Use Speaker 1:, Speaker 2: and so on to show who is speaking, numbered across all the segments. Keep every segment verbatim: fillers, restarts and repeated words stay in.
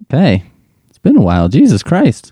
Speaker 1: Okay. It's been a while. Jesus Christ.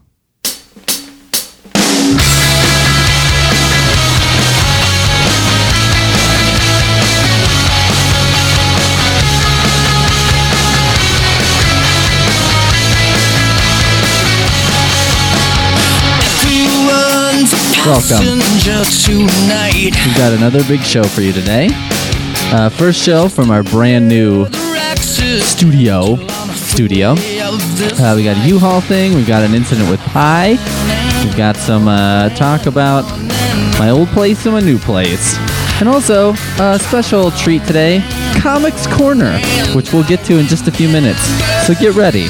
Speaker 1: Welcome. We've got another big show for you today. Uh, first show from our brand new studio. Studio. Uh, we got a U-Haul thing. We've got an incident with Pi. We've got some uh, talk about my old place and my new place. And also, a special treat today, Comics Corner, which we'll get to in just a few minutes. So get ready.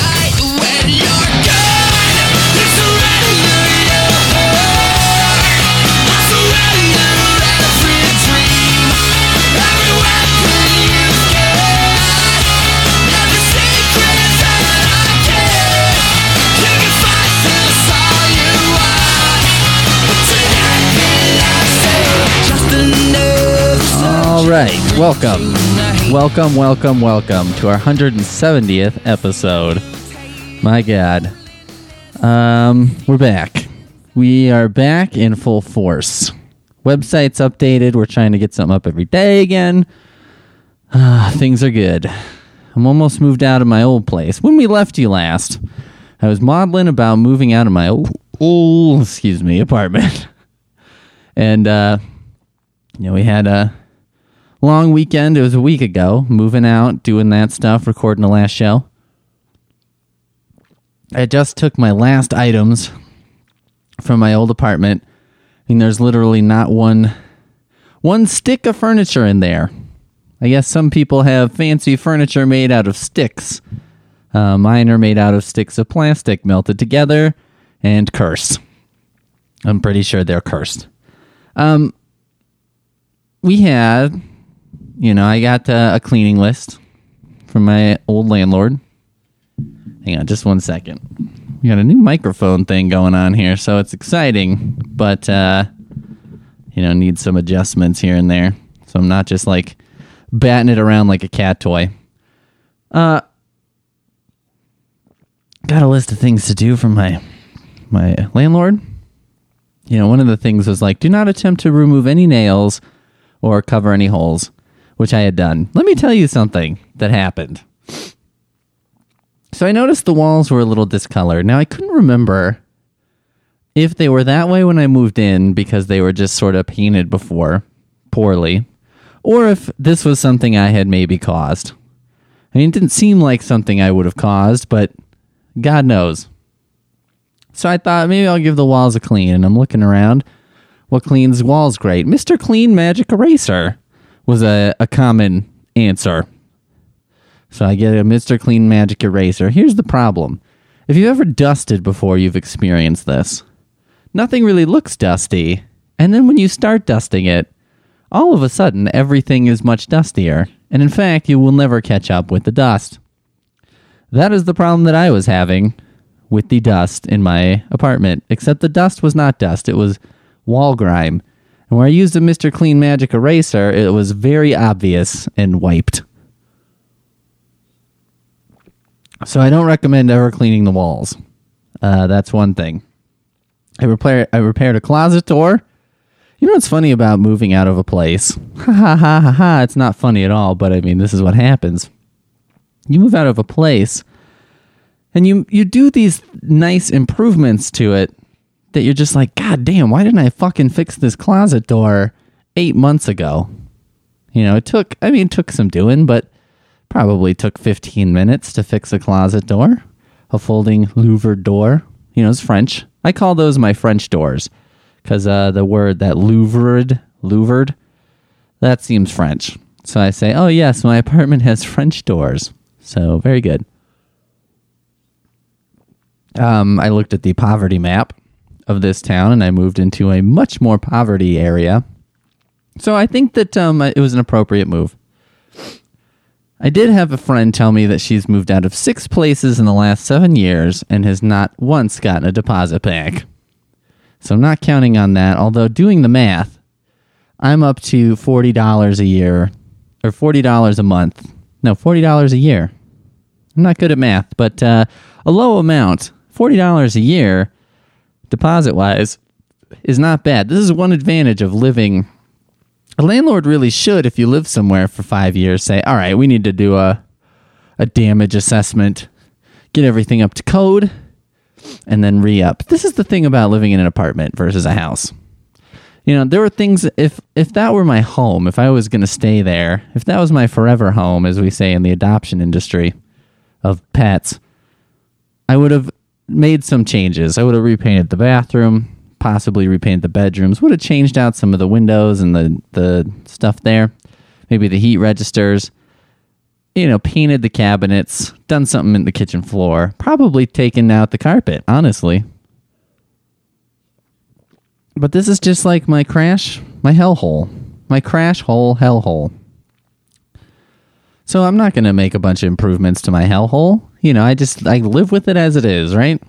Speaker 1: All right, welcome, welcome, welcome, welcome to our one hundred seventieth episode. My God, um, we're back. We are back in full force. Website's updated. We're trying to get something up every day again. Uh, things are good. I'm almost moved out of my old place. When we left you last, I was maudlin about moving out of my old, old excuse me, apartment. And, uh, you know, we had a long weekend. It was a week ago. Moving out, doing that stuff, recording the last show. I just took my last items from my old apartment. And there's literally not one, one stick of furniture in there. I guess some people have fancy furniture made out of sticks. Uh, mine are made out of sticks of plastic melted together and cursed. I'm pretty sure they're cursed. Um, we had, you know, I got uh, a cleaning list from my old landlord. Hang on just one second. We got a new microphone thing going on here, so it's exciting, but, uh, you know, need some adjustments here and there. So I'm not just, like, batting it around like a cat toy. Uh, got a list of things to do from my my landlord. You know, one of the things was, like, do not attempt to remove any nails or cover any holes, which I had done. Let me tell you something that happened. So I noticed the walls were a little discolored. Now, I couldn't remember if they were that way when I moved in because they were just sort of painted before poorly, or if this was something I had maybe caused. I mean, it didn't seem like something I would have caused, but God knows. So I thought maybe I'll give the walls a clean, and I'm looking around. What cleans walls great? Mister Clean Magic Eraser was a, a common answer. So I get a Mister Clean Magic Eraser. Here's the problem. If you've ever dusted before, you've experienced this. Nothing really looks dusty, and then when you start dusting it, all of a sudden everything is much dustier, and in fact, you will never catch up with the dust. That is the problem that I was having with the dust in my apartment, except the dust was not dust, it was wall grime. And where I used a Mister Clean Magic Eraser, it was very obvious and wiped. So I don't recommend ever cleaning the walls. Uh, that's one thing. I, repair, I repaired a closet door. You know what's funny about moving out of a place? Ha ha ha ha ha. It's not funny at all, but I mean, this is what happens. You move out of a place, and you, you do these nice improvements to it that you're just like, God damn, why didn't I fucking fix this closet door eight months ago? You know, it took, I mean, it took some doing, but probably took fifteen minutes to fix a closet door. A folding louvered door. You know, it's French. I call those my French doors because uh, the word that louvered, louvered, that seems French. So I say, oh yes, my apartment has French doors. So very good. Um, I looked at the poverty map of this town, and I moved into a much more poverty area. So I think that um, it was an appropriate move. I did have a friend tell me that she's moved out of six places in the last seven years and has not once gotten a deposit back. So I'm not counting on that, although doing the math, I'm up to forty dollars a year, or forty dollars a month. No, forty dollars a year. I'm not good at math, but uh, a low amount, forty dollars a year, deposit-wise, is not bad. This is one advantage of living. A landlord really should, if you live somewhere for five years, say, all right, we need to do a, a damage assessment, get everything up to code, and then re-up. This is the thing about living in an apartment versus a house. You know, there were things, if if that were my home, if I was going to stay there, if that was my forever home, as we say in the adoption industry of pets, I would have made some changes. I would have repainted the bathroom, possibly repainted the bedrooms, would have changed out some of the windows and the, the stuff there, maybe the heat registers, you know, painted the cabinets, done something in the kitchen floor, probably taken out the carpet, honestly. But this is just like my crash, my hellhole, my crash hole hellhole. So I'm not going to make a bunch of improvements to my hellhole. You know, I just, I live with it as it is, right?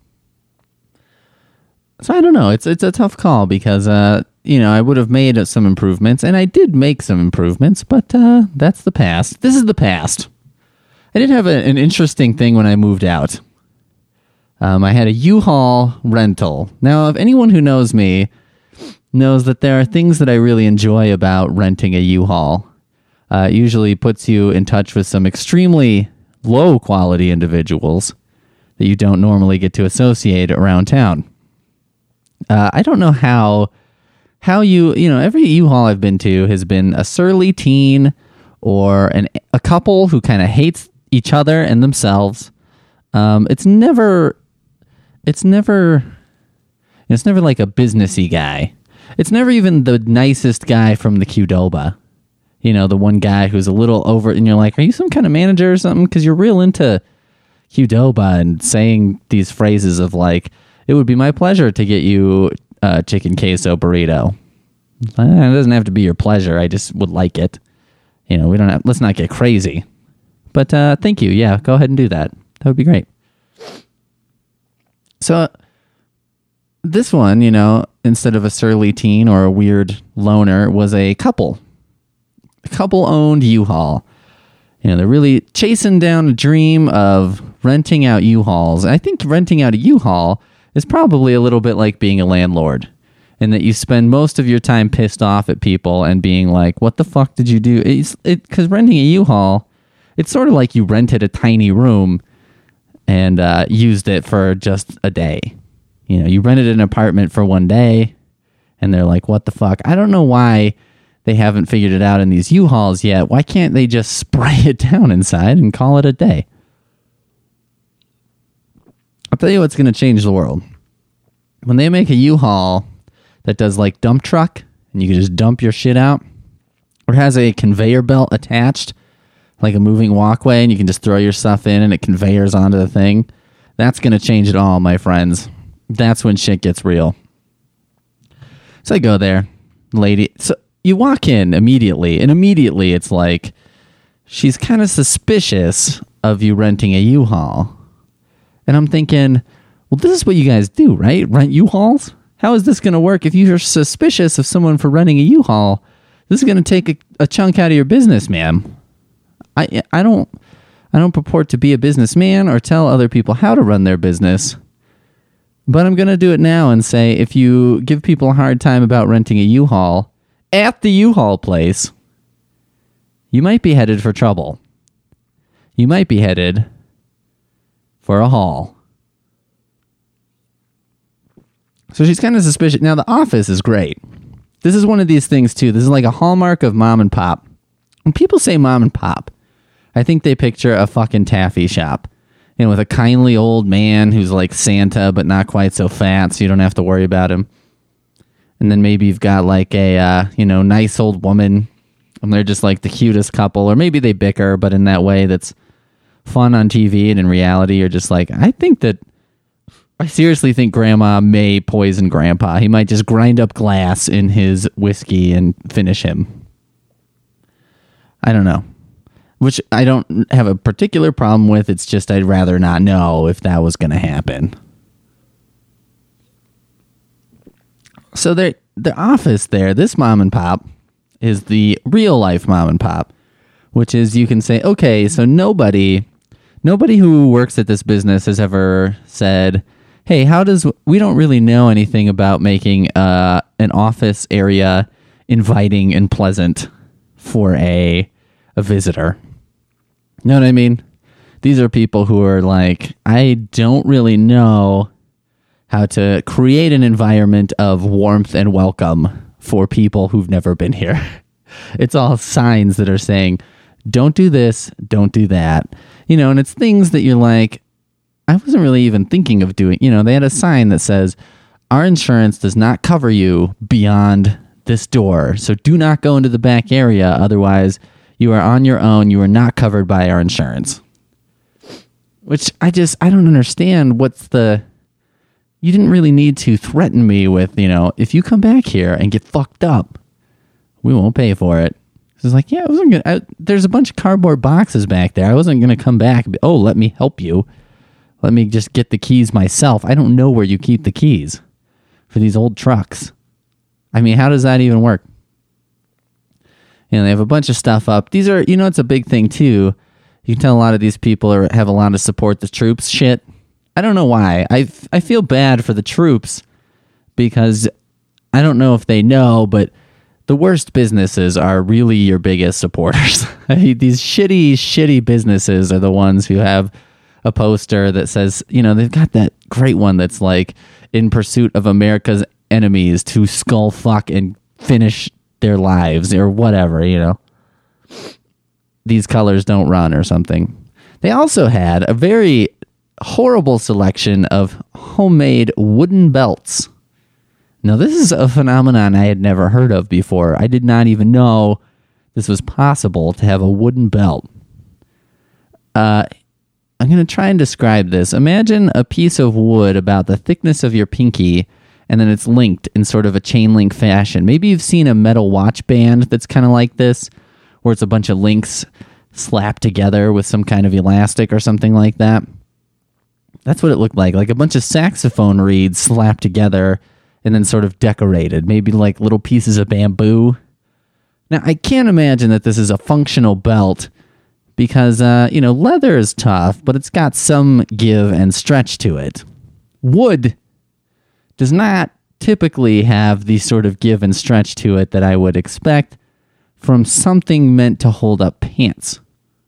Speaker 1: So I don't know. It's it's a tough call because, uh, you know, I would have made some improvements, and I did make some improvements, but uh, that's the past. This is the past. I did have a, an interesting thing when I moved out. Um, I had a U-Haul rental. Now, if anyone who knows me knows that there are things that I really enjoy about renting a U-Haul. Uh, it usually puts you in touch with some extremely low-quality individuals that you don't normally get to associate around town. Uh, I don't know how how you, you know, every U-Haul I've been to has been a surly teen or an, a couple who kind of hates each other and themselves. Um, it's never, it's never, it's never like a businessy guy. It's never even the nicest guy from the Qdoba. You know, the one guy who's a little over, and you're like, are you some kind of manager or something? Because you're real into Qdoba and saying these phrases of like, it would be my pleasure to get you a chicken queso burrito. Eh, it doesn't have to be your pleasure. I just would like it. You know, we don't have, let's not get crazy. But uh, thank you. Yeah, go ahead and do that. That would be great. So this one, you know, instead of a surly teen or a weird loner, was a couple. A couple-owned U-Haul. You know, they're really chasing down a dream of renting out U-Hauls. I think renting out a U-Haul is probably a little bit like being a landlord, in that you spend most of your time pissed off at people and being like, what the fuck did you do? It's it because renting a U-Haul, it's sort of like you rented a tiny room and uh, used it for just a day. You know, you rented an apartment for one day, and they're like, what the fuck? I don't know why they haven't figured it out in these U-Hauls yet. Why can't they just spray it down inside and call it a day? I'll tell you what's going to change the world. When they make a U-Haul that does like dump truck, and you can just dump your shit out, or has a conveyor belt attached, like a moving walkway, and you can just throw your stuff in and it conveyors onto the thing, that's going to change it all, my friends. That's when shit gets real. So I go there, lady. So you walk in immediately, and immediately it's like, she's kind of suspicious of you renting a U-Haul. And I'm thinking, well, this is what you guys do, right? Rent U-Hauls? How is this going to work? If you're suspicious of someone for renting a U-Haul, this is going to take a, a chunk out of your business, ma'am. I I don't I don't purport to be a businessman or tell other people how to run their business. But I'm going to do it now and say, if you give people a hard time about renting a U-Haul at the U-Haul place, you might be headed for trouble. You might be headed for a haul. So she's kind of suspicious. Now, the office is great. This is one of these things, too. This is like a hallmark of mom and pop. When people say mom and pop, I think they picture a fucking taffy shop. You know, with a kindly old man who's like Santa, but not quite so fat, so you don't have to worry about him. And then maybe you've got like a, uh, you know, nice old woman, and they're just like the cutest couple. Or maybe they bicker, but in that way that's fun on T V, and in reality you're just like, I think that I seriously think grandma may poison grandpa. He might just grind up glass in his whiskey and finish him. I don't know. Which I don't have a particular problem with. It's just I'd rather not know if that was going to happen. So the the office there, this mom and pop, is the real life mom and pop, which is you can say, okay, so nobody Nobody who works at this business has ever said, hey, how does, we don't really know anything about making uh, an office area inviting and pleasant for a a visitor. You know what I mean? These are people who are like, I don't really know how to create an environment of warmth and welcome for people who've never been here. It's all signs that are saying, don't do this, don't do that. You know, and it's things that you're like, I wasn't really even thinking of doing. You know, they had a sign that says, our insurance does not cover you beyond this door. So do not go into the back area. Otherwise, you are on your own. You are not covered by our insurance. Which I just, I don't understand what's the, you didn't really need to threaten me with, you know, if you come back here and get fucked up, we won't pay for it. It's like, yeah, I wasn't gonna, I, there's a bunch of cardboard boxes back there. I wasn't going to come back and be, oh, let me help you. Let me just get the keys myself. I don't know where you keep the keys for these old trucks. I mean, how does that even work? You know, they have a bunch of stuff up. These are, you know, it's a big thing too. You can tell a lot of these people are, have a lot of support the troops shit. I don't know why. I, I feel bad for the troops because I don't know if they know, but the worst businesses are really your biggest supporters. I mean, these shitty, shitty businesses are the ones who have a poster that says, you know, they've got that great one that's like, in pursuit of America's enemies to skull fuck and finish their lives or whatever, you know. These colors don't run or something. They also had a very horrible selection of homemade wooden belts. Now, this is a phenomenon I had never heard of before. I did not even know this was possible to have a wooden belt. Uh, I'm going to try and describe this. Imagine a piece of wood about the thickness of your pinky, and then it's linked in sort of a chain link fashion. Maybe you've seen a metal watch band that's kind of like this, where it's a bunch of links slapped together with some kind of elastic or something like that. That's what it looked like, like a bunch of saxophone reeds slapped together and then sort of decorated, maybe like little pieces of bamboo. Now, I can't imagine that this is a functional belt because, uh, you know, leather is tough, but it's got some give and stretch to it. Wood does not typically have the sort of give and stretch to it that I would expect from something meant to hold up pants.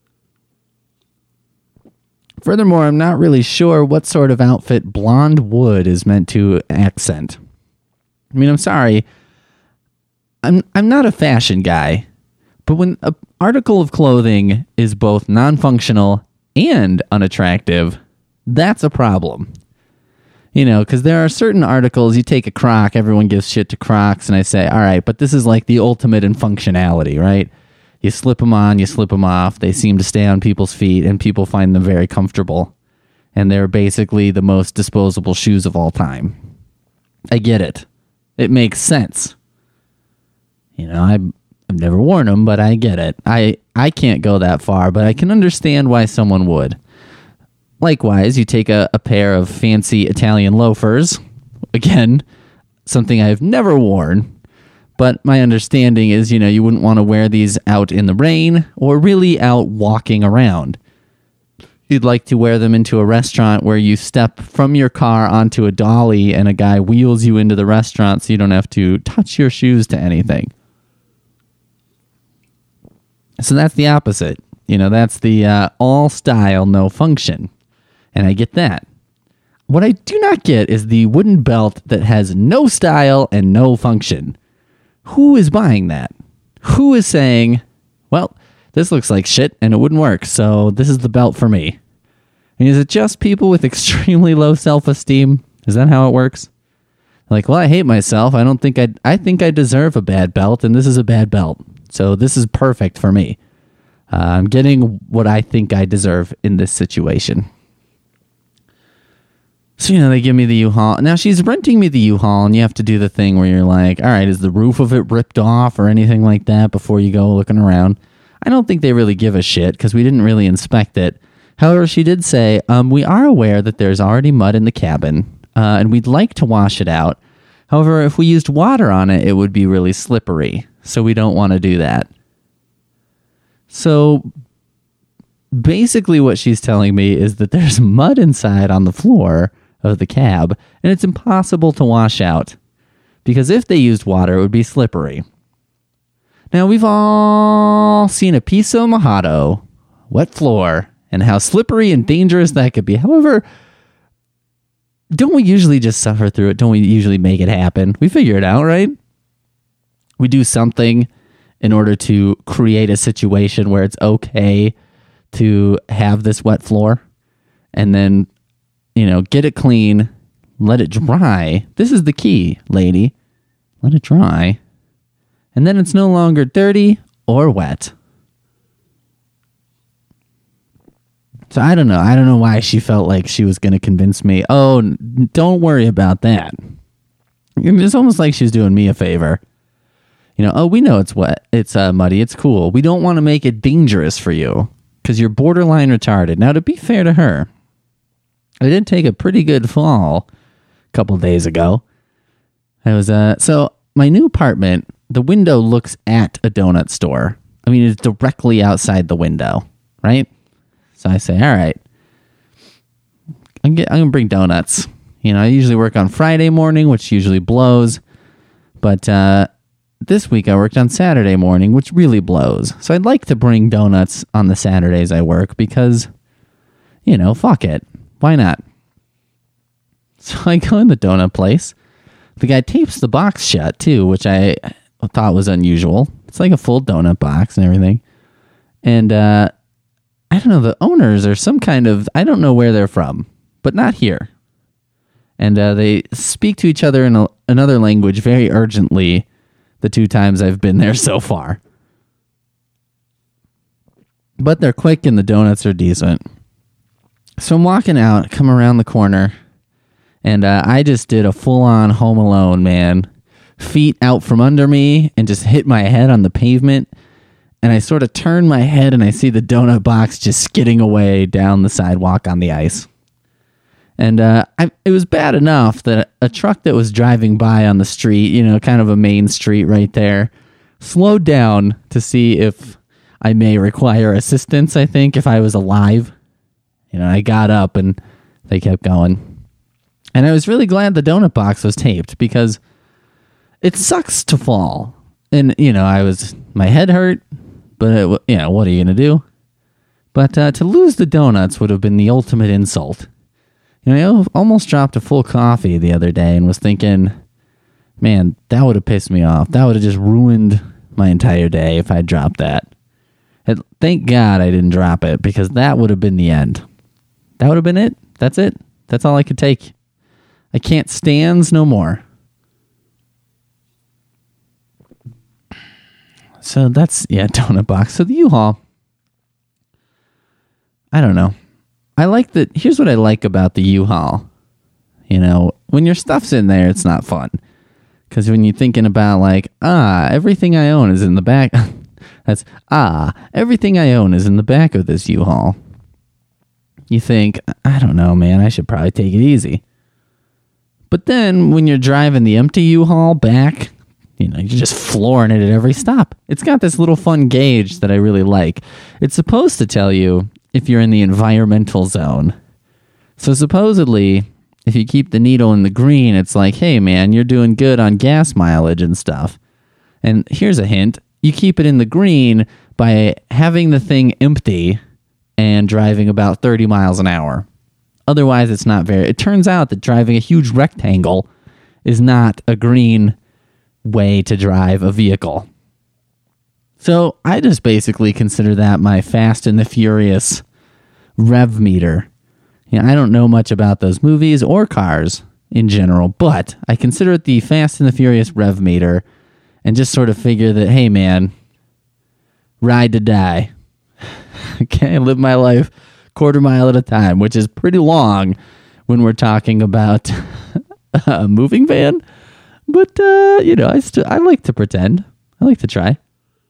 Speaker 1: Furthermore, I'm not really sure what sort of outfit blonde wood is meant to accent. I mean, I'm sorry. I'm I'm not a fashion guy, but when an article of clothing is both non-functional and unattractive, that's a problem. You know, because there are certain articles, you take a Croc, everyone gives shit to Crocs, and I say, all right, but this is like the ultimate in functionality, right? You slip them on, you slip them off, they seem to stay on people's feet, and people find them very comfortable. And they're basically the most disposable shoes of all time. I get it. It makes sense. You know, I've, I've never worn them, but I get it. I, I can't go that far, but I can understand why someone would. Likewise, you take a, a pair of fancy Italian loafers. Again, something I've never worn. But my understanding is, you know, you wouldn't want to wear these out in the rain or really out walking around. You'd like to wear them into a restaurant where you step from your car onto a dolly and a guy wheels you into the restaurant so you don't have to touch your shoes to anything. So that's the opposite. You know, that's the uh, all style, no function. And I get that. What I do not get is the wooden belt that has no style and no function. Who is buying that? Who is saying, well, this looks like shit and it wouldn't work, so this is the belt for me? I mean, is it just people with extremely low self-esteem? Is that how it works? Like, well, I hate myself. I don't think I I think I deserve a bad belt, and this is a bad belt. So this is perfect for me. Uh, I'm getting what I think I deserve in this situation. So, you know, they give me the U-Haul. Now, she's renting me the U-Haul, and you have to do the thing where you're like, all right, is the roof of it ripped off or anything like that before you go looking around? I don't think they really give a shit because we didn't really inspect it. However, she did say, um, we are aware that there's already mud in the cabin, uh, and we'd like to wash it out. However, if we used water on it, it would be really slippery, so we don't want to do that. So basically what she's telling me is that there's mud inside on the floor of the cab, and it's impossible to wash out. Because if they used water, it would be slippery. Now, we've all seen a piso mojado, wet floor, and how slippery and dangerous that could be. However, don't we usually just suffer through it? Don't we usually make it happen? We figure it out, right? We do something in order to create a situation where it's okay to have this wet floor, and then, you know, get it clean, let it dry. This is the key, lady. Let it dry. And then it's no longer dirty or wet. So I don't know. I don't know why she felt like she was going to convince me, oh, don't worry about that. It's almost like she's doing me a favor. You know, oh, we know it's wet. It's uh, muddy. It's cool. We don't want to make it dangerous for you because you're borderline retarded. Now, to be fair to her, I did take a pretty good fall a couple days ago. I was, uh, so my new apartment, the window looks at a donut store. I mean, it's directly outside the window, right? So I say, all right, I'm, get, I'm going to bring donuts. You know, I usually work on Friday morning, which usually blows. But uh, this week I worked on Saturday morning, which really blows. So I'd like to bring donuts on the Saturdays I work because, you know, fuck it. Why not? So I go in the donut place. The guy tapes the box shut, too, which I thought was unusual. It's like a full donut box and everything. And, uh, I don't know, the owners are some kind of, I don't know where they're from, but not here. And uh, they speak to each other in a, another language very urgently the two times I've been there so far. But they're quick and the donuts are decent. So I'm walking out, come around the corner, and uh, I just did a full-on Home Alone, man. Feet out from under me and just hit my head on the pavement. And I sort of turn my head and I see the donut box just skidding away down the sidewalk on the ice. And uh, I, it was bad enough that a truck that was driving by on the street, you know, kind of a main street right there, slowed down to see if I may require assistance, I think, if I was alive. You know, I got up and they kept going. And I was really glad the donut box was taped because it sucks to fall. And, you know, I was, my head hurt, but, it, you know, what are you going to do? But uh, to lose the donuts would have been the ultimate insult. You know, I almost dropped a full coffee the other day and was thinking, man, that would have pissed me off. That would have just ruined my entire day if I dropped that. And thank God I didn't drop it because that would have been the end. That would have been it. That's it. That's all I could take. I can't stands no more. So that's, yeah, donut box. So the U-Haul, I don't know. I like that. Here's what I like about the U-Haul. You know, when your stuff's in there, it's not fun. Because when you're thinking about like, ah, everything I own is in the back. That's, ah, everything I own is in the back of this U-Haul. You think, I don't know, man, I should probably take it easy. But then when you're driving the empty U-Haul back, you know, you're just flooring it at every stop. It's got this little fun gauge that I really like. It's supposed to tell you if you're in the environmental zone. So supposedly, if you keep the needle in the green, it's like, hey, man, you're doing good on gas mileage and stuff. And here's a hint. You keep it in the green by having the thing empty and driving about thirty miles an hour. Otherwise, it's not very... It turns out that driving a huge rectangle is not a green way to drive a vehicle. So I just basically consider that my Fast and the Furious rev meter. You know, I don't know much about those movies or cars in general, but I consider it the Fast and the Furious rev meter and just sort of figure that, hey, man, ride to die. Okay, I live my life quarter mile at a time, which is pretty long when we're talking about a moving van. But, uh, you know, I still I like to pretend. I like to try.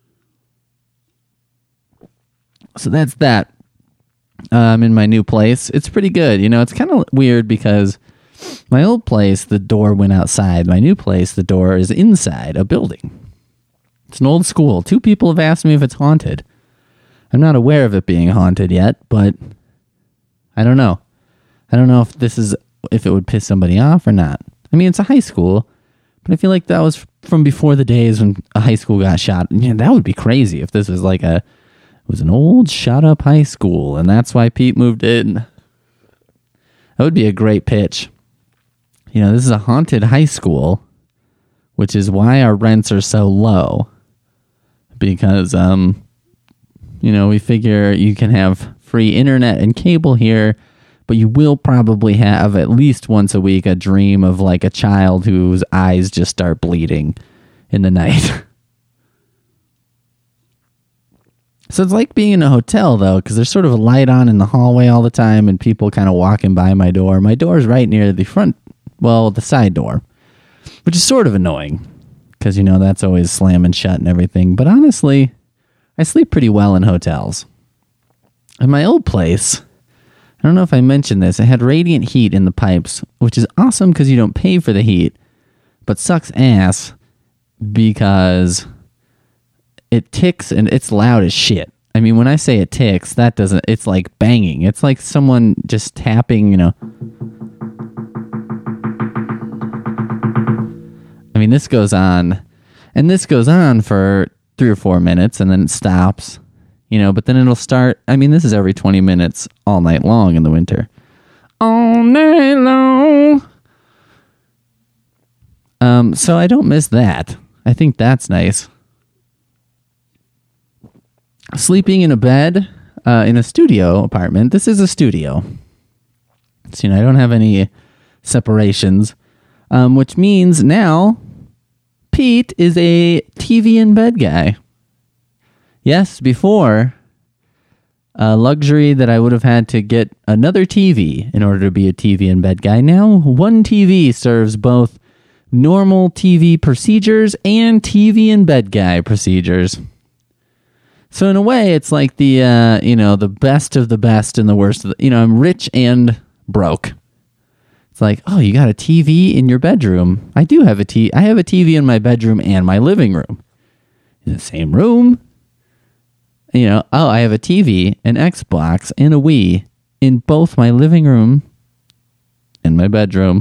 Speaker 1: So that's that. I'm in my new place. It's pretty good. You know, it's kind of weird because my old place, the door went outside. My new place, the door is inside a building. It's an old school. Two people have asked me if it's haunted. I'm not aware of it being haunted yet, but I don't know. I don't know if this is, if it would piss somebody off or not. I mean, it's a high school, but I feel like that was from before the days when a high school got shot. Yeah, that would be crazy if this was like a, it was an old shot up high school, and that's why Pete moved in. That would be a great pitch. You know, this is a haunted high school, which is why our rents are so low. Because, um, you know, we figure you can have free internet and cable here, but you will probably have at least once a week a dream of like a child whose eyes just start bleeding in the night. So it's like being in a hotel, though, because there's sort of a light on in the hallway all the time and people kind of walking by my door. My door is right near the front, well, the side door, which is sort of annoying because, you know, that's always slamming shut and everything. But honestly, I sleep pretty well in hotels. In my old place, I don't know if I mentioned this, it had radiant heat in the pipes, which is awesome because you don't pay for the heat, but sucks ass because it ticks and it's loud as shit. I mean, when I say it ticks, that doesn't, it's like banging. It's like someone just tapping, you know. I mean, this goes on, and this goes on for three or four minutes, and then it stops, you know, but then it'll start. I mean, this is every twenty minutes all night long in the winter. All night long. Um, so I don't miss that. I think that's nice. Sleeping in a bed uh, in a studio apartment. This is a studio. So, you know, I don't have any separations, um, which means now Pete is a T V in bed guy. Yes, before, a luxury that I would have had to get another T V in order to be a T V in bed guy. Now, one T V serves both normal T V procedures and T V in bed guy procedures. So in a way, it's like the, uh, you know, the best of the best and the worst of the, you know, I'm rich and broke. It's like, oh, you got a T V in your bedroom. I do have a T V. I have a T V in my bedroom and my living room. In the same room. You know, oh, I have a T V, an Xbox, and a Wii in both my living room and my bedroom.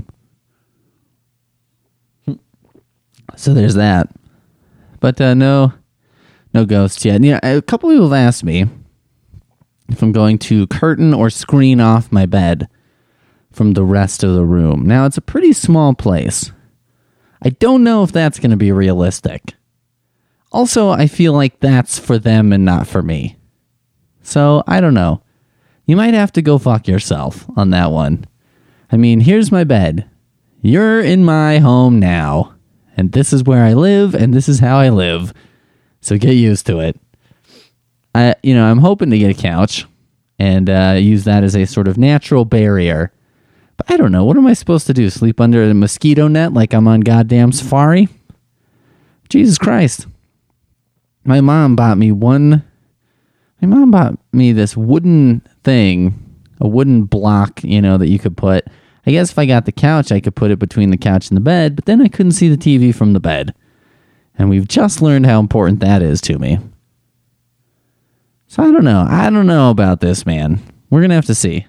Speaker 1: So there's that. But uh, no... No ghosts yet. You know, a couple people have asked me if I'm going to curtain or screen off my bed from the rest of the room. Now, it's a pretty small place. I don't know if that's going to be realistic. Also, I feel like that's for them and not for me. So, I don't know. You might have to go fuck yourself on that one. I mean, here's my bed. You're in my home now. And this is where I live, and this is how I live. So get used to it. I, you know, I'm hoping to get a couch and uh, use that as a sort of natural barrier. But I don't know. What am I supposed to do? Sleep under a mosquito net like I'm on goddamn safari? Jesus Christ. My mom bought me one... My mom bought me this wooden thing, a wooden block, you know, that you could put... I guess if I got the couch, I could put it between the couch and the bed, but then I couldn't see the T V from the bed. And we've just learned how important that is to me. So I don't know. I don't know about this, man. We're going to have to see.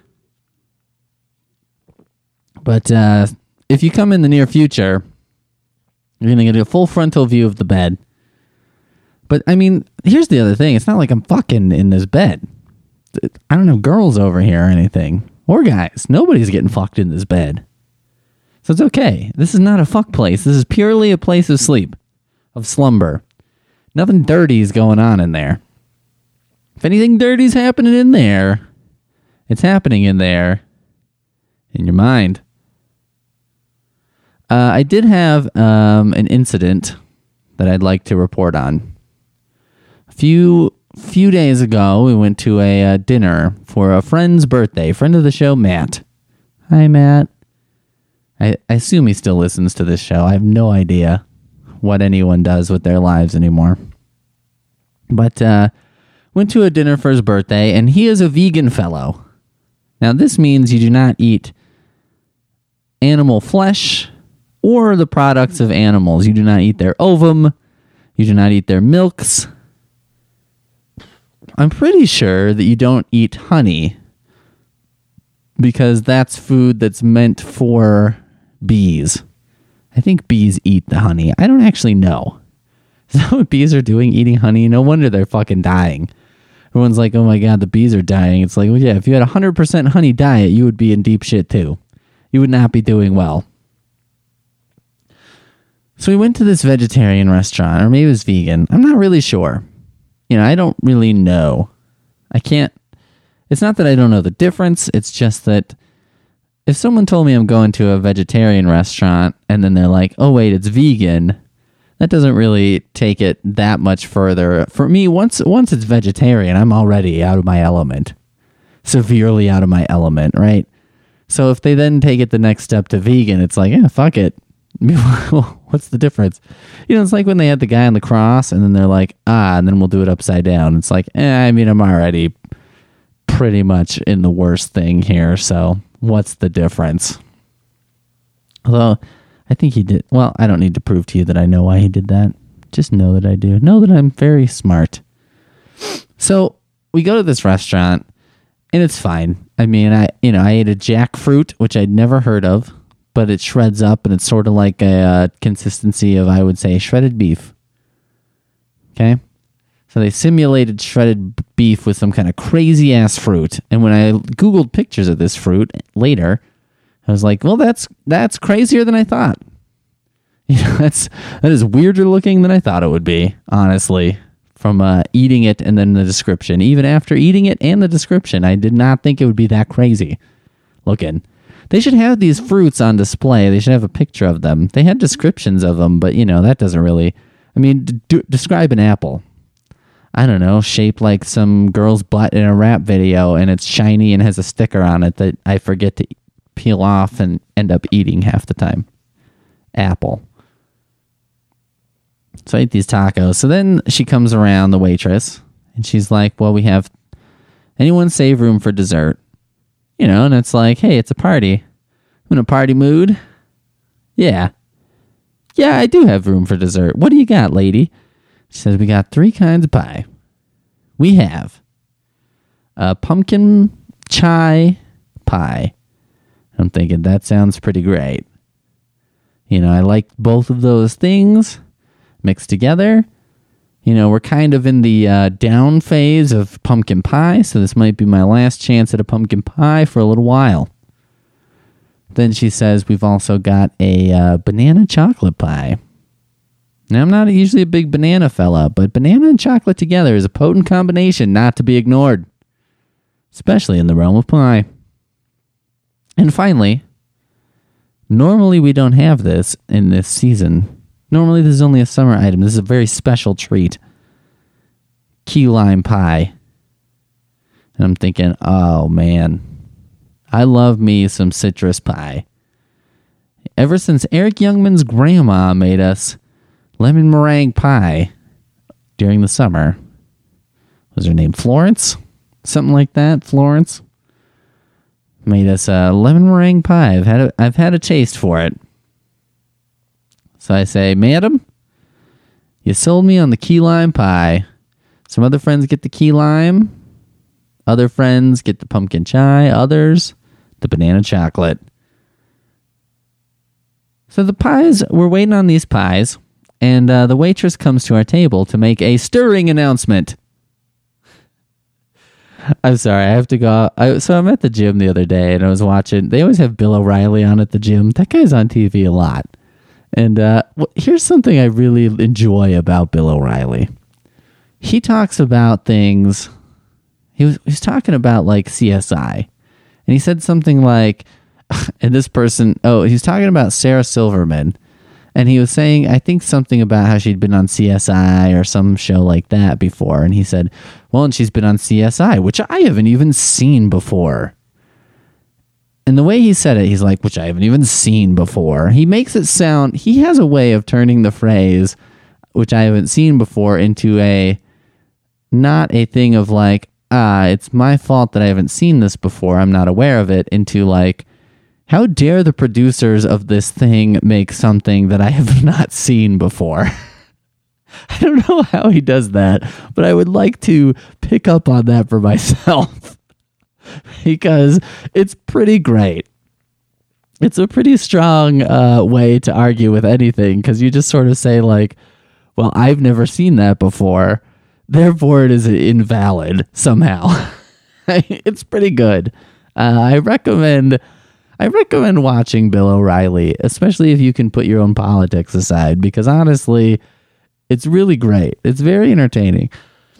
Speaker 1: But uh, if you come in the near future, you're going to get a full frontal view of the bed. But, I mean, here's the other thing. It's not like I'm fucking in this bed. I don't have girls over here or anything. Or guys. Nobody's getting fucked in this bed. So it's okay. This is not a fuck place. This is purely a place of sleep. Of slumber. Nothing dirty is going on in there. If anything dirty is happening in there, it's happening in there. In your mind. Uh, I did have um, an incident that I'd like to report on. A few few days ago, we went to a uh, dinner for a friend's birthday. Friend of the show, Matt. Hi, Matt. I, I assume he still listens to this show. I have no idea what anyone does with their lives anymore. But uh, went to a dinner for his birthday, and he is a vegan fellow. Now, this means you do not eat animal flesh or the products of animals. You do not eat their ovum. You do not eat their milks. I'm pretty sure that you don't eat honey because that's food that's meant for bees. I think bees eat the honey. I don't actually know. Is that what bees are doing, eating honey? No wonder they're fucking dying. Everyone's like, oh my God, the bees are dying. It's like, well, yeah, if you had a one hundred percent honey diet, you would be in deep shit too. You would not be doing well. So we went to this vegetarian restaurant, or maybe it was vegan. I'm not really sure. You know, I don't really know. I can't, it's not that I don't know the difference. It's just that if someone told me I'm going to a vegetarian restaurant and then they're like, oh wait, it's vegan, that doesn't really take it that much further. For me, once once it's vegetarian, I'm already out of my element. Severely out of my element, right? So if they then take it the next step to vegan, it's like, yeah, fuck it. What's the difference? You know, it's like when they had the guy on the cross and then they're like, ah, and then we'll do it upside down. It's like, eh, I mean, I'm already pretty much in the worst thing here, so what's the difference? Although, I think he did, well, I don't need to prove to you that I know why he did that. Just know that I do. Know that I'm very smart. So, we go to this restaurant, and it's fine. I mean, I you know, I ate a jackfruit, which I'd never heard of, but it shreds up, and it's sort of like a uh, consistency of, I would say, shredded beef. Okay? So they simulated shredded beef with some kind of crazy-ass fruit. And when I Googled pictures of this fruit later, I was like, well, that's that's crazier than I thought. You know, that's that is weirder looking than I thought it would be, honestly, from uh, eating it and then the description. Even after eating it and the description, I did not think it would be that crazy looking. They should have these fruits on display. They should have a picture of them. They had descriptions of them, but, you know, that doesn't really... I mean, d- describe an apple. I don't know, shaped like some girl's butt in a rap video, and it's shiny and has a sticker on it that I forget to peel off and end up eating half the time. Apple. So I ate these tacos. So then she comes around, the waitress, and she's like, well, we have... Anyone save room for dessert? You know, and it's like, hey, it's a party. I'm in a party mood. Yeah. Yeah, I do have room for dessert. What do you got, lady? She says, we got three kinds of pie. We have a pumpkin chai pie. I'm thinking, that sounds pretty great. You know, I like both of those things mixed together. You know, we're kind of in the uh, down phase of pumpkin pie, so this might be my last chance at a pumpkin pie for a little while. Then she says, we've also got a uh, banana chocolate pie. Now, I'm not usually a big banana fella, but banana and chocolate together is a potent combination not to be ignored, especially in the realm of pie. And finally, normally we don't have this in this season. Normally this is only a summer item. This is a very special treat. Key lime pie. And I'm thinking, oh man, I love me some citrus pie. Ever since Eric Youngman's grandma made us lemon meringue pie during the summer. Was her name Florence? Something like that, Florence. Made us a lemon meringue pie. I've had a, I've had a taste for it. So I say, madam, you sold me on the key lime pie. Some other friends get the key lime. Other friends get the pumpkin chai. Others, the banana chocolate. So the pies, we're waiting on these pies. And uh, the waitress comes to our table to make a stirring announcement. I'm sorry, I have to go. I, so I'm at the gym the other day, and I was watching. They always have Bill O'Reilly on at the gym. That guy's on T V a lot. And uh, well, here's something I really enjoy about Bill O'Reilly. He talks about things. He was, he was talking about like C S I. And he said something like, and this person, oh, he was talking about Sarah Silverman. And he was saying, I think something about how she'd been on C S I or some show like that before. And he said, well, and she's been on C S I, which I haven't even seen before. And the way he said it, he's like, which I haven't even seen before. He makes it sound, he has a way of turning the phrase, which I haven't seen before, into a, not a thing of like, ah, it's my fault that I haven't seen this before, I'm not aware of it, into like, how dare the producers of this thing make something that I have not seen before? I don't know how he does that, but I would like to pick up on that for myself because it's pretty great. It's a pretty strong uh, way to argue with anything because you just sort of say like, well, I've never seen that before, therefore it is invalid somehow. It's pretty good. Uh, I recommend I recommend watching Bill O'Reilly, especially if you can put your own politics aside, because honestly, it's really great. It's very entertaining.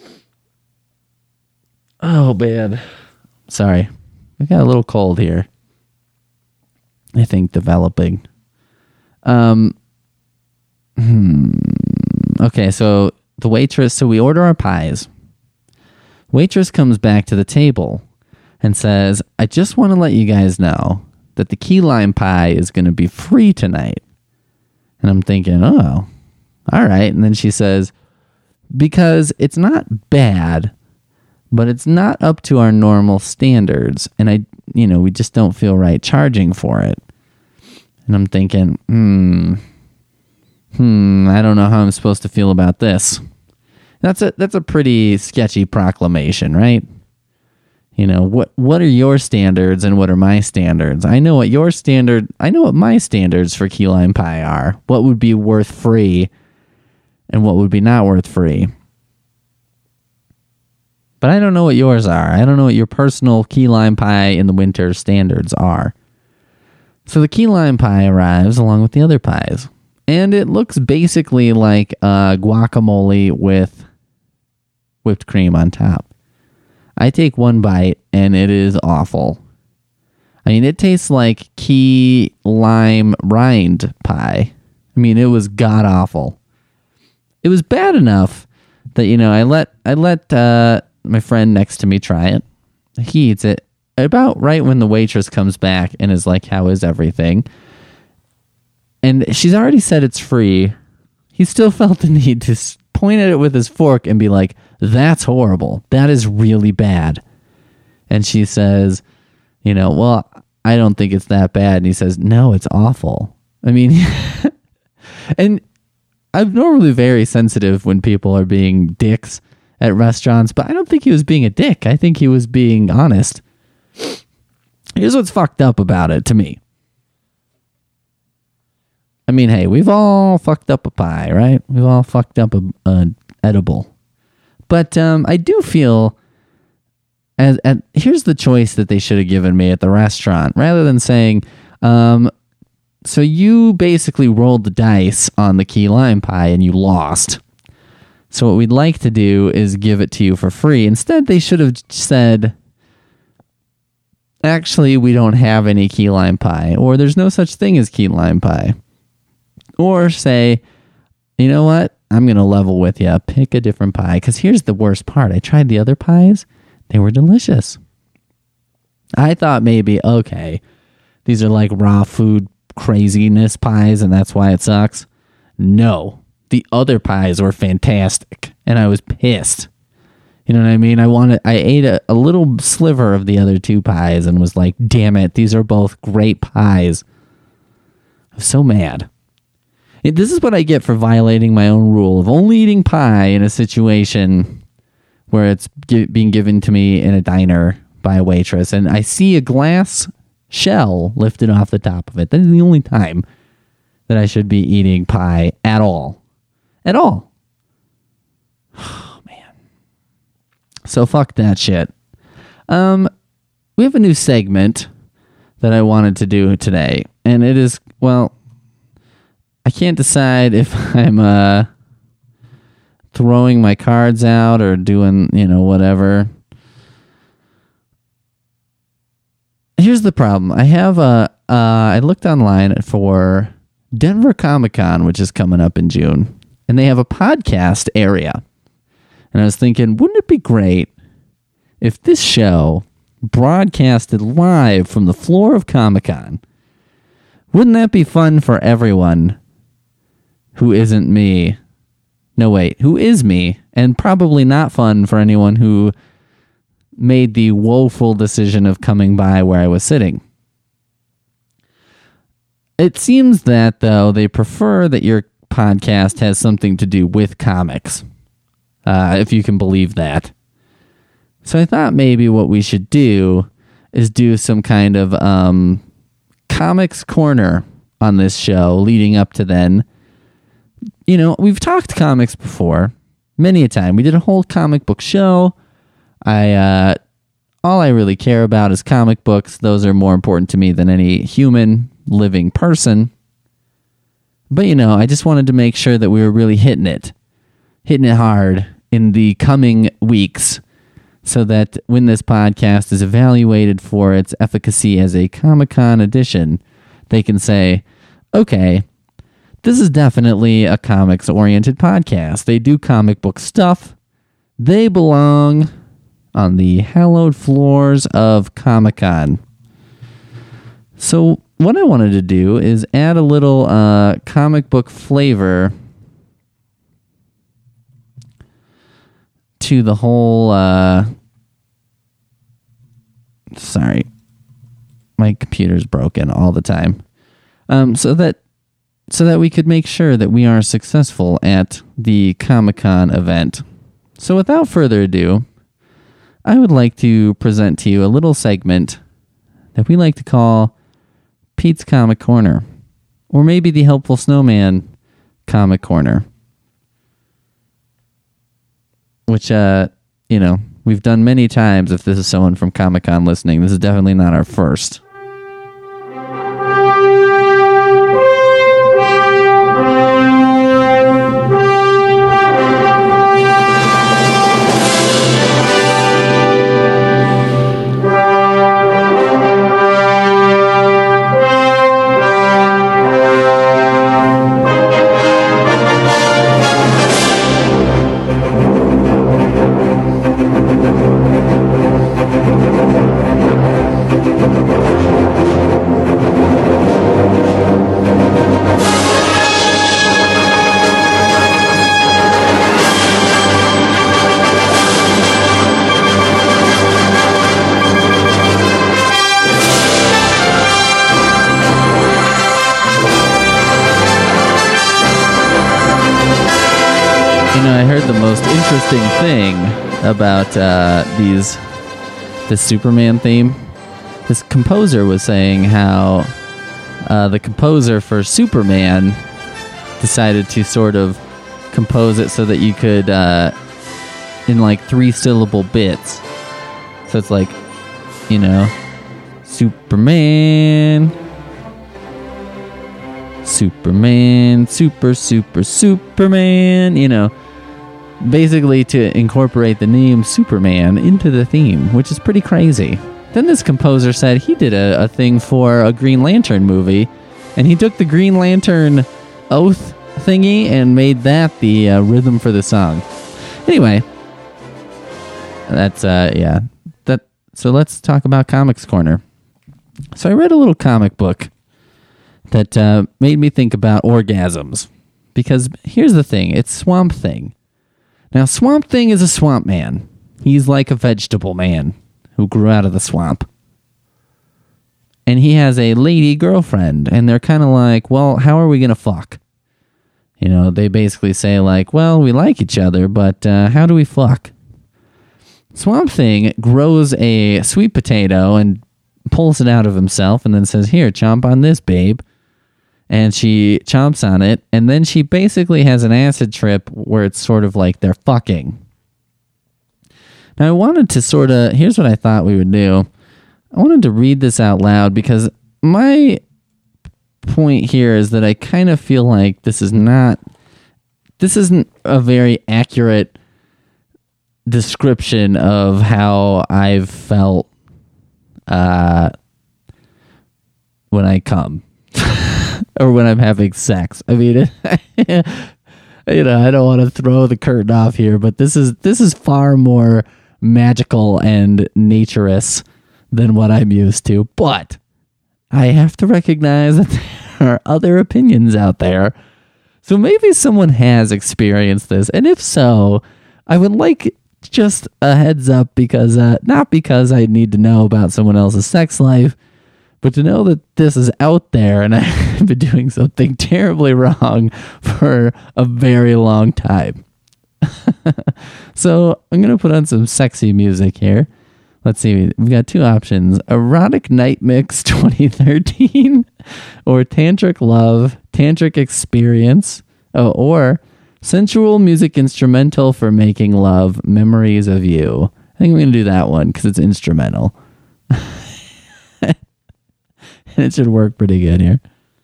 Speaker 1: Oh, man. Sorry. I got a little cold here. I think developing. Um. Hmm. Okay, so the waitress, so we order our pies. Waitress comes back to the table and says, I just want to let you guys know that the key lime pie is going to be free tonight. And I'm thinking, oh, all right. And then she says, because it's not bad, but it's not up to our normal standards. And I, you know, we just don't feel right charging for it. And I'm thinking, hmm, hmm, I don't know how I'm supposed to feel about this. That's a that's a pretty sketchy proclamation, right? You know, what what are your standards and what are my standards? I know what your standard, I know what my standards for key lime pie are. What would be worth free and what would be not worth free. But I don't know what yours are. I don't know what your personal key lime pie in the winter standards are. So the key lime pie arrives along with the other pies. And it looks basically like uh, guacamole with whipped cream on top. I take one bite and it is awful. I mean, it tastes like key lime rind pie. I mean, it was god awful. It was bad enough that, you know, I let I let uh, my friend next to me try it. He eats it about right when the waitress comes back and is like, how is everything? And she's already said it's free. He still felt the need to point at it with his fork and be like, that's horrible. That is really bad. And she says, you know, well, I don't think it's that bad. And he says, no, it's awful. I mean, and I'm normally very sensitive when people are being dicks at restaurants, but I don't think he was being a dick. I think he was being honest. Here's what's fucked up about it to me. I mean, hey, we've all fucked up a pie, right? We've all fucked up a, a edible. But um, I do feel, as, as here's the choice that they should have given me at the restaurant. Rather than saying, um, so you basically rolled the dice on the key lime pie and you lost. So what we'd like to do is give it to you for free. Instead, they should have said, actually, we don't have any key lime pie, or there's no such thing as key lime pie. Or say, you know what? I'm going to level with you. Pick a different pie. Because here's the worst part. I tried the other pies. They were delicious. I thought maybe, okay, these are like raw food craziness pies and that's why it sucks. No. The other pies were fantastic. And I was pissed. You know what I mean? I wanted. I ate a, a little sliver of the other two pies and was like, damn it, these are both great pies. I was so mad. It, this is what I get for violating my own rule of only eating pie in a situation where it's gi- being given to me in a diner by a waitress, and I see a glass shell lifted off the top of it. That is the only time that I should be eating pie at all. At all. Oh, man. So fuck that shit. Um, we have a new segment that I wanted to do today, and it is, well, I can't decide if I'm uh, throwing my cards out or doing, you know, whatever. Here's the problem. I have a, uh, I looked online for Denver Comic Con, which is coming up in June, and they have a podcast area. And I was thinking, wouldn't it be great if this show broadcasted live from the floor of Comic Con? Wouldn't that be fun for everyone who isn't me? No, wait, who is me? And probably not fun for anyone who made the woeful decision of coming by where I was sitting. It seems that, though, they prefer that you're podcast has something to do with comics, uh, if you can believe that. So I thought maybe what we should do is do some kind of um, comics corner on this show leading up to then. You know, we've talked comics before, many a time. We did a whole comic book show. I, uh, all I really care about is comic books. Those are more important to me than any human living person. But, you know, I just wanted to make sure that we were really hitting it, hitting it hard in the coming weeks so that when this podcast is evaluated for its efficacy as a Comic-Con edition, they can say, okay, this is definitely a comics-oriented podcast. They do comic book stuff. They belong on the hallowed floors of Comic-Con. So what I wanted to do is add a little uh, comic book flavor to the whole... Uh, sorry. My computer's broken all the time. Um, so that so that we could make sure that we are successful at the Comic-Con event. So without further ado, I would like to present to you a little segment that we like to call Pete's Comic Corner, or maybe the Helpful Snowman Comic Corner, which, uh, you know, we've done many times. If this is someone from Comic-Con listening, this is definitely not our first. Interesting thing about uh, these this Superman theme. This composer was saying how uh, the composer for Superman decided to sort of compose it so that you could uh, in like three syllable bits. So it's like, you know, Superman, Superman, super super Superman, you know. Basically to incorporate the name Superman into the theme, which is pretty crazy. Then this composer said he did a, a thing for a Green Lantern movie, and he took the Green Lantern oath thingy and made that the uh, rhythm for the song. Anyway, that's, uh, yeah. That. So let's talk about Comics Corner. So I read a little comic book that uh, made me think about orgasms. Because here's the thing, it's Swamp Thing. Now, Swamp Thing is a swamp man. He's like a vegetable man who grew out of the swamp. And he has a lady girlfriend, and they're kind of like, well, how are we going to fuck? You know, they basically say like, well, we like each other, but uh, how do we fuck? Swamp Thing grows a sweet potato and pulls it out of himself and then says, here, chomp on this, babe. And she chomps on it, and then she basically has an acid trip where it's sort of like they're fucking. Now, I wanted to sort of... Here's what I thought we would do. I wanted to read this out loud because my point here is that I kind of feel like this is not... This isn't a very accurate description of how I've felt uh, when I come. Or when I'm having sex. I mean, you know, I don't want to throw the curtain off here, but this is this is far more magical and naturous than what I'm used to. But I have to recognize that there are other opinions out there. So maybe someone has experienced this. And if so, I would like just a heads up because, uh, not because I need to know about someone else's sex life, But to know that this is out there and I've been doing something terribly wrong for a very long time. So I'm going to put on some sexy music here. Let's see. We've got two options. Erotic Night Mix twenty thirteen or Tantric Love, Tantric Experience, oh, or Sensual Music Instrumental for Making Love, Memories of You. I think I'm going to do that one because it's instrumental. And it should work pretty good here.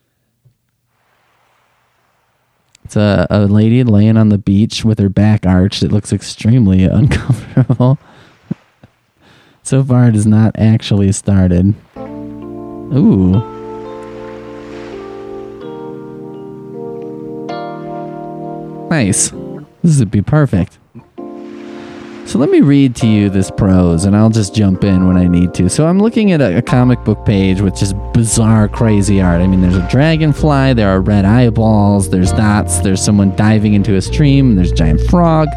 Speaker 1: It's a, a lady laying on the beach with her back arched. It looks extremely uncomfortable. So far, it has not actually started. Ooh. Nice. This would be perfect. So let me read to you this prose, and I'll just jump in when I need to. So I'm looking at a, a comic book page with just bizarre, crazy art. I mean, there's a dragonfly, there are red eyeballs, there's dots, there's someone diving into a stream, there's a giant frog.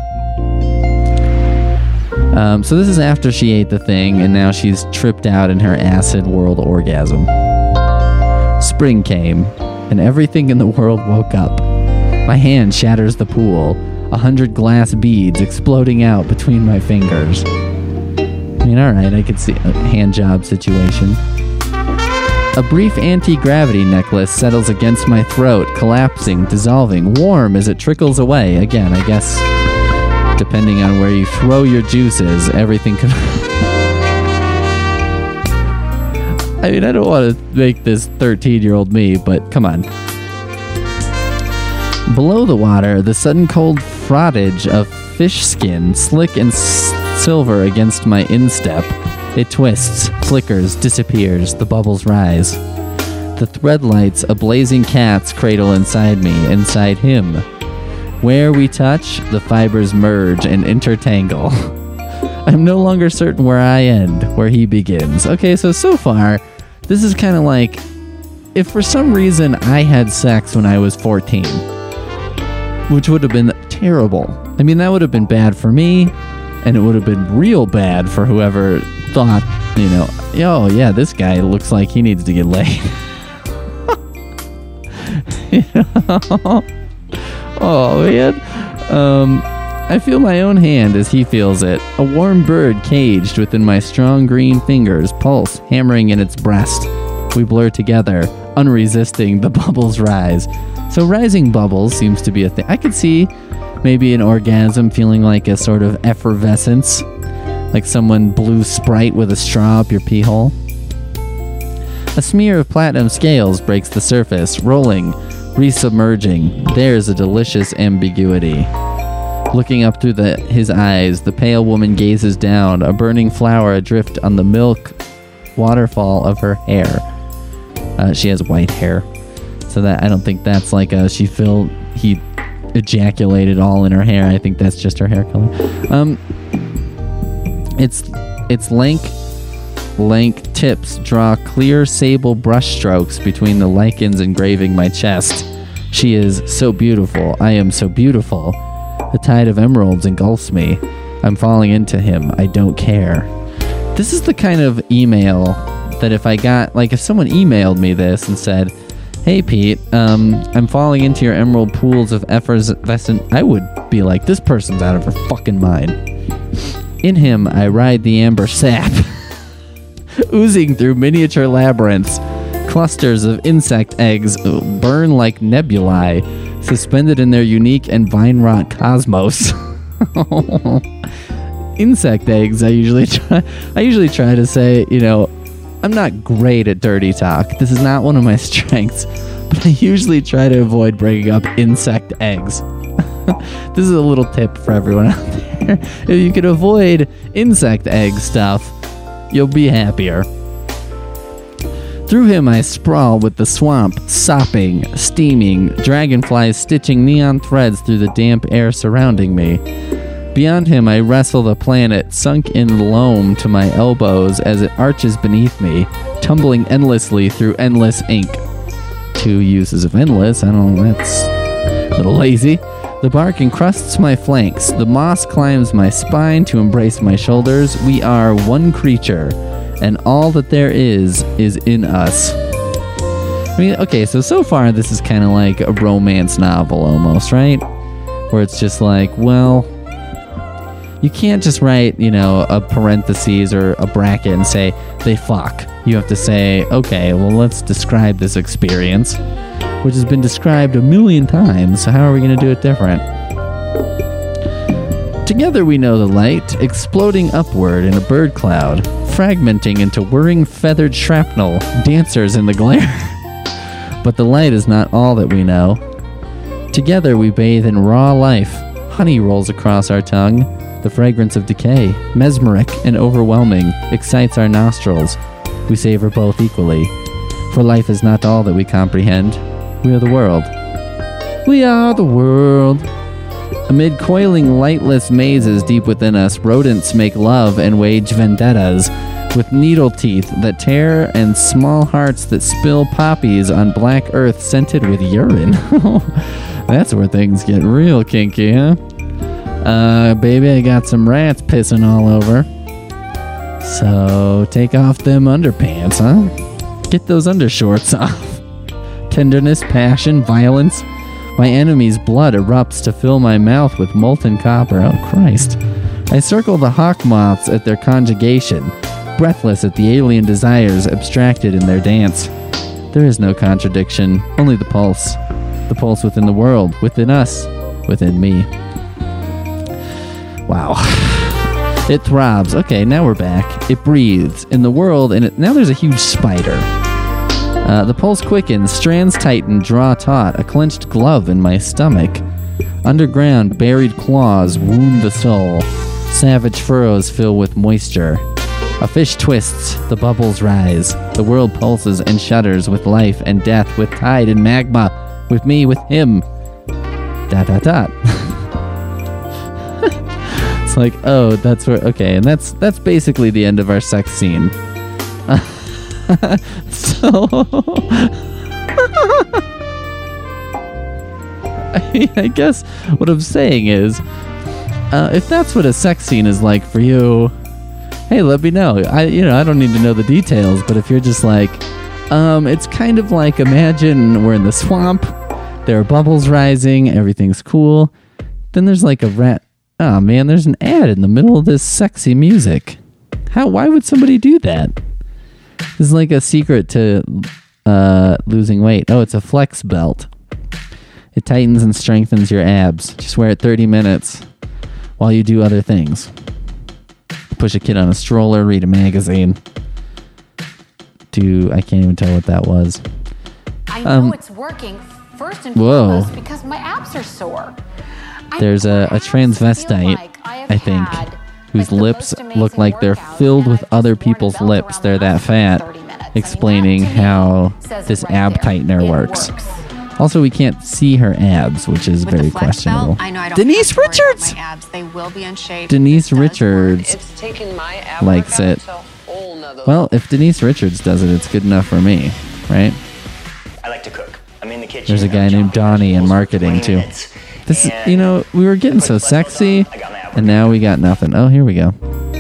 Speaker 1: Um, so this is after she ate the thing, and now she's tripped out in her acid world orgasm. Spring came, and everything in the world woke up. My hand shatters the pool, a hundred glass beads exploding out between my fingers. I mean, alright, I could see a hand job situation. A brief anti-gravity necklace settles against my throat, collapsing, dissolving, warm as it trickles away. Again, I guess, depending on where you throw your juices, everything can... I mean, I don't want to make this thirteen-year-old me, but come on. Below the water, the sudden cold frottage of fish skin, slick and s- silver against my instep. It twists, flickers, disappears, the bubbles rise. The thread lights a blazing cat's cradle inside me, inside him. Where we touch, the fibers merge and intertangle. I'm no longer certain where I end, where he begins. Okay, so, so far, this is kind of like, if for some reason I had sex when I was fourteen, which would have been terrible. I mean, that would have been bad for me, and it would have been real bad for whoever thought, you know, oh, yeah, this guy looks like he needs to get laid. You know? Oh, man. Um, I feel my own hand as he feels it. A warm bird caged within my strong green fingers, pulse hammering in its breast. We blur together, unresisting, the bubbles rise. So rising bubbles seems to be a thing. I could see maybe an orgasm feeling like a sort of effervescence, like someone blew Sprite with a straw up your pee hole. A smear of platinum scales breaks the surface, rolling, resubmerging. There's a delicious ambiguity. Looking up through the, his eyes, the pale woman gazes down, a burning flower adrift on the milk waterfall of her hair. Uh, she has white hair. So that I don't think that's like a she filled he ejaculated all in her hair. I think that's just her hair color. Um, its its lank lank tips draw clear sable brushstrokes between the lichens engraving my chest. She is so beautiful. I am so beautiful. The tide of emeralds engulfs me. I'm falling into him. I don't care. This is the kind of email that if I got, like if someone emailed me this and said, hey, Pete, um, I'm falling into your emerald pools of effervescent... I would be like, this person's out of her fucking mind. In him, I ride the amber sap, oozing through miniature labyrinths. Clusters of insect eggs burn like nebulae, suspended in their unique and vine-wrought cosmos. Insect eggs, I usually try... I usually try to say, you know... I'm not great at dirty talk. This is not one of my strengths, but I usually try to avoid bringing up insect eggs. This is a little tip for everyone out there. If you can avoid insect egg stuff, you'll be happier. Through him I sprawl with the swamp, sopping, steaming, dragonflies stitching neon threads through the damp air surrounding me. Beyond him, I wrestle the planet, sunk in loam to my elbows as it arches beneath me, tumbling endlessly through endless ink. Two uses of endless, I don't know, that's a little lazy. The bark encrusts my flanks, the moss climbs my spine to embrace my shoulders. We are one creature, and all that there is is in us. I mean, okay, so so far this is kind of like a romance novel almost, right? Where it's just like, well, you can't just write, you know, a parentheses or a bracket and say, they fuck. You have to say, okay, well, let's describe this experience, which has been described a million times, so how are we going to do it different? Together we know the light, exploding upward in a bird cloud, fragmenting into whirring feathered shrapnel, dancers in the glare. But the light is not all that we know. Together we bathe in raw life. Honey rolls across our tongue. The fragrance of decay, mesmeric and overwhelming, excites our nostrils. We savor both equally. For life is not all that we comprehend. We are the world. We are the world. Amid coiling, lightless mazes deep within us, rodents make love and wage vendettas, with needle teeth that tear and small hearts that spill poppies on black earth scented with urine. That's where things get real kinky, huh? Uh, baby, I got some rats pissing all over. So, take off them underpants, huh? Get those undershorts off. Tenderness, passion, violence. My enemy's blood erupts to fill my mouth with molten copper. Oh, Christ. I circle the hawk moths at their conjugation, breathless at the alien desires abstracted in their dance. There is no contradiction, only the pulse. The pulse within the world, within us, within me. Wow. It throbs. Okay, now we're back. It breathes in the world, and it, now there's a huge spider. Uh, the pulse quickens, strands tighten, draw taut, a clenched glove in my stomach. Underground, buried claws wound the soul. Savage furrows fill with moisture. A fish twists, the bubbles rise. The world pulses and shudders with life and death, with tide and magma, with me, with him. Dot, dot, dot. It's like, oh, that's where, okay, and that's that's basically the end of our sex scene. So, I, I guess what I'm saying is, uh, if that's what a sex scene is like for you, hey, let me know. I, you know, I don't need to know the details, but if you're just like, um, it's kind of like, imagine we're in the swamp, there are bubbles rising, everything's cool, then there's like a rat. Oh man, there's an ad in the middle of this sexy music. How? Why would somebody do that? This is like a secret to uh, losing weight. Oh, it's a flex belt. It tightens and strengthens your abs. Just wear it thirty minutes while you do other things. Push a kid on a stroller, read a magazine. Do I can't even tell what that was.
Speaker 2: I know um, it's working first and
Speaker 1: whoa.
Speaker 2: foremost because my abs are sore.
Speaker 1: There's a, a transvestite,
Speaker 2: like I,
Speaker 1: I think, whose like lips look like they're filled with other people's lips. They're that fat, explaining how this ab tightener works. works. Also, we can't see her abs, which is With very questionable.
Speaker 2: Belt, I know I don't
Speaker 1: Denise Richards!
Speaker 2: Abs. They will be unshaped.
Speaker 1: Denise Richards likes it. Well, if Denise Richards does it, it's good enough for me, right?
Speaker 3: I like to cook. I'm in the kitchen.
Speaker 1: There's a guy named Donnie in marketing, too. This is, you know, we were getting so sexy, and now we got nothing. Oh, here we go.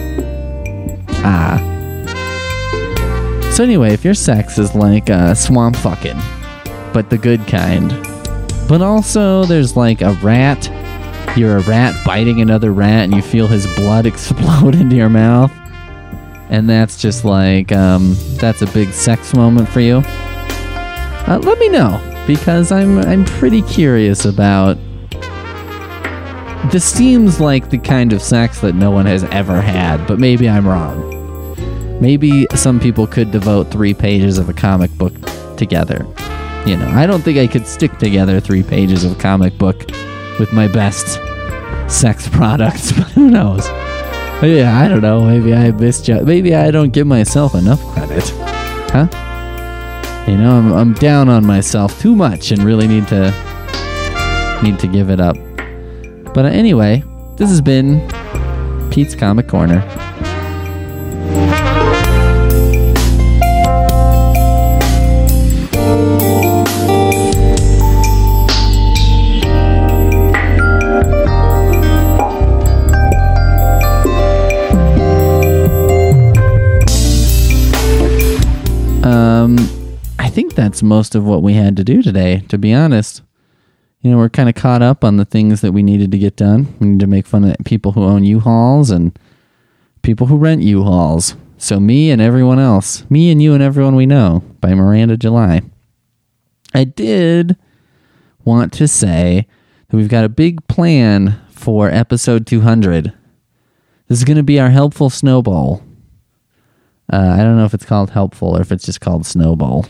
Speaker 1: Ah. So anyway, if your sex is like uh, swamp fucking, but the good kind, but also there's like a rat, you're a rat biting another rat, and you feel his blood explode into your mouth, and that's just like, um, that's a big sex moment for you, uh, let me know, because I'm I'm pretty curious about. This seems like the kind of sex that no one has ever had, but maybe I'm wrong. Maybe some people could devote three pages of a comic book together. You know, I don't think I could stick together three pages of a comic book with my best sex products, but who knows? But yeah, I don't know. Maybe I misjudge. Maybe I don't give myself enough credit. Huh? You know, I'm I'm down on myself too much and really need to need to give it up. But anyway, this has been Pete's Comic Corner. that's most of what we had to do today, to be honest. You know, we're kind of caught up on the things that we needed to get done. We need to make fun of people who own U-Hauls and people who rent U-Hauls. So me and everyone else. Me and you and everyone we know by Miranda July. I did want to say that we've got a big plan for episode two hundred. This is going to be our Helpful Snowball. Uh, I don't know if it's called Helpful or if it's just called Snowball.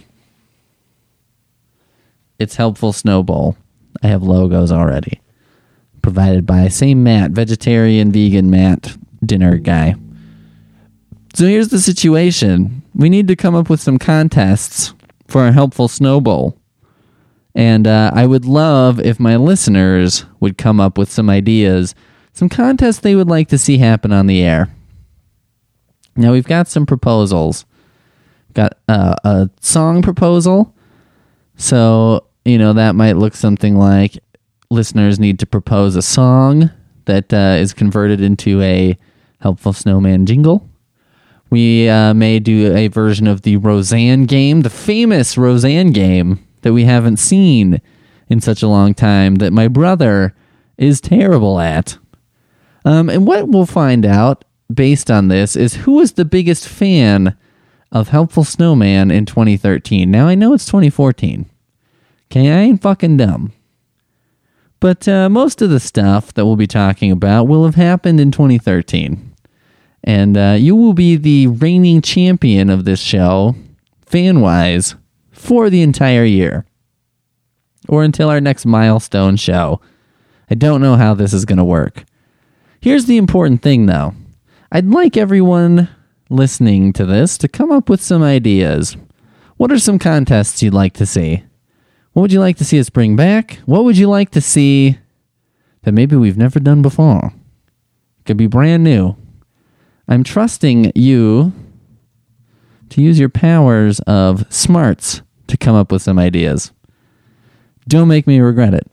Speaker 1: It's Helpful Snowball. I have logos already. Provided by same Matt, vegetarian, vegan Matt, dinner guy. So here's the situation. We need to come up with some contests for our Helpful Snowball. And uh, I would love if my listeners would come up with some ideas, some contests they would like to see happen on the air. Now, we've got some proposals. We've got uh, a song proposal. So, you know, that might look something like listeners need to propose a song that uh, is converted into a Helpful Snowman jingle. We uh, may do a version of the Roseanne game, the famous Roseanne game that we haven't seen in such a long time that my brother is terrible at. Um, and what we'll find out based on this is who was the biggest fan of Helpful Snowman in twenty thirteen. Now, I know it's twenty fourteen. Okay, I ain't fucking dumb. But uh, most of the stuff that we'll be talking about will have happened in twenty thirteen. And uh, you will be the reigning champion of this show, fan-wise, for the entire year. Or until our next milestone show. I don't know how this is going to work. Here's the important thing, though. I'd like everyone listening to this to come up with some ideas. What are some contests you'd like to see? What would you like to see us bring back? What would you like to see that maybe we've never done before? It could be brand new. I'm trusting you to use your powers of smarts to come up with some ideas. Don't make me regret it.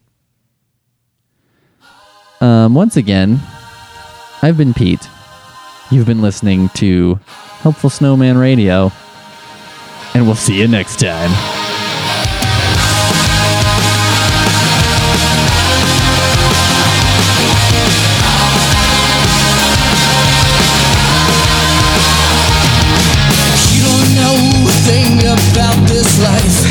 Speaker 1: Um, once again, I've been Pete. You've been listening to Helpful Snowman Radio, and we'll see you next time.
Speaker 4: You don't know a thing about this life.